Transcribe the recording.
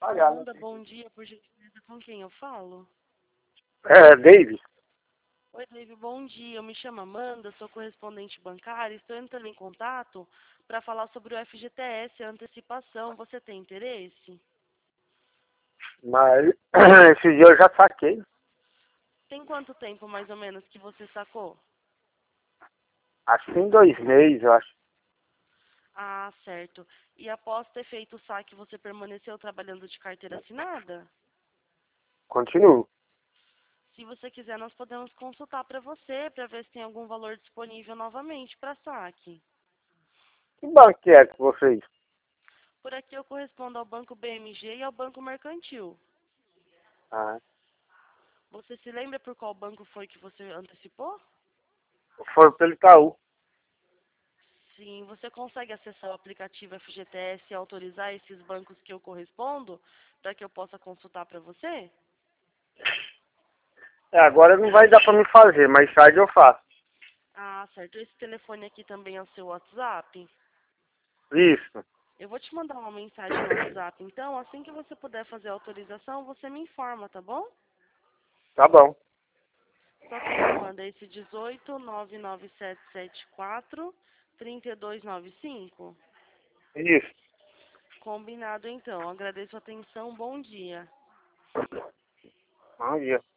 pagar, né? Amanda, bom dia, por gentileza, com quem eu falo? David. Oi, Dave, bom dia. Eu me chamo Amanda, sou correspondente bancária. Estou entrando em contato para falar sobre o FGTS, a antecipação. Você tem interesse? Mas esse dia eu já saquei. Tem quanto tempo, mais ou menos, que você sacou? Assim 2 meses, eu acho. Ah, certo. E após ter feito o saque, você permaneceu trabalhando de carteira assinada? Continuo. Se você quiser, nós podemos consultar para você, para ver se tem algum valor disponível novamente para saque. Que banco que é com vocês? Por aqui eu correspondo ao Banco BMG e ao Banco Mercantil. Ah, Você se lembra por qual banco foi que você antecipou? foi pelo Itaú. Sim, você consegue acessar o aplicativo FGTS e autorizar esses bancos que eu correspondo para que eu possa consultar para você? Agora não vai dar pra me fazer, mas tarde eu faço. Ah, certo. Esse telefone aqui também é o seu WhatsApp? Isso. Eu vou te mandar uma mensagem no WhatsApp, então, assim que você puder fazer a autorização, você me informa, tá bom? Tá bom. Só confirmando, é esse 18 99774 3295? Isso. Combinado, então. Agradeço a atenção. Bom dia. Bom dia.